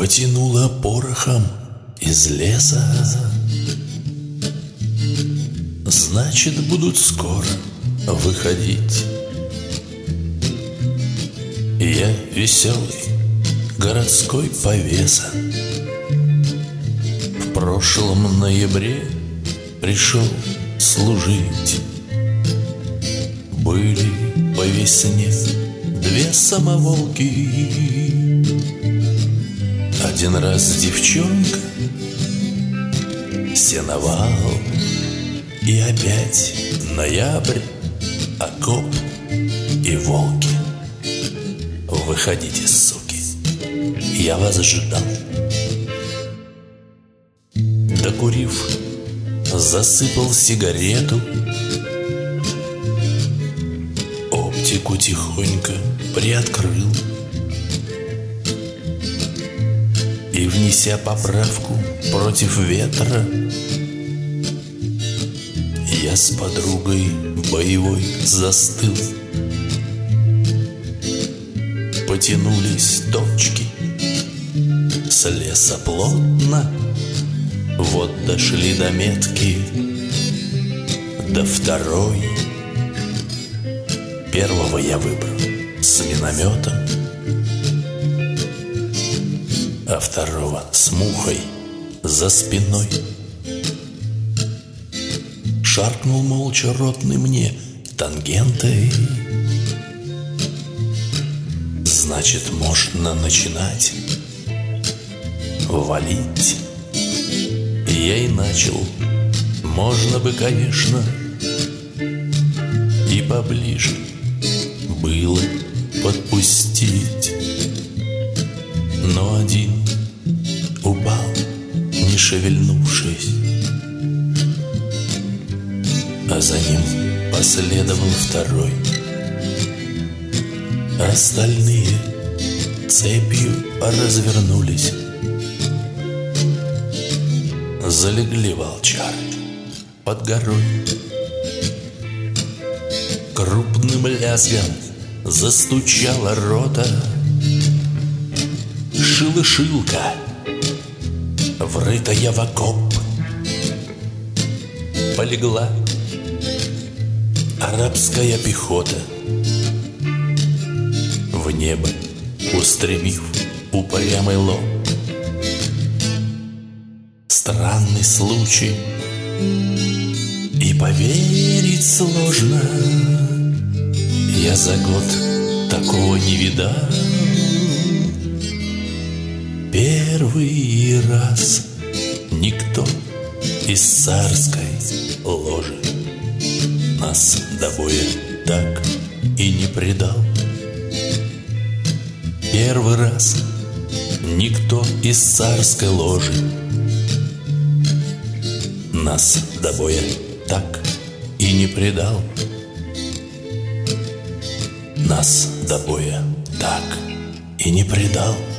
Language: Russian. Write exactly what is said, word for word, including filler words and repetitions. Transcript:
Потянуло порохом из леса. Значит, будут скоро выходить. Я веселый городской повеса. В прошлом ноябре пришел служить. Были по весне две самоволки. Один раз девчонка, сеновал. И опять ноябрь, окоп и волки. Выходите, суки, я вас ждал. Докурив, засыпал сигарету. Оптику тихонько приоткрыл. И, внеся поправку против ветра, я с подругой боевой застыл. Потянулись точки с леса плотно. Вот дошли до метки, до второй. Первого я выбрал с минометом, а второго с мухой за спиной. Шаркнул молча ротный мне тангентой. Значит, можно начинать валить. Я и начал. Можно бы, конечно, и поближе было подпустить. Но один упал, не шевельнувшись, а за ним последовал второй. Остальные цепью развернулись. Залегли волчары под горой. Крупным лязгом застучала рота. Шилышилка, врытая в окоп, полегла арабская пехота. В небо устремив упрямый лоб. Странный случай, и поверить сложно. Я за год такого не видал. Первый раз никто из царской ложи нас до боя так и не предал. Первый раз никто из царской ложи нас до боя так и не предал. Нас до боя так и не предал.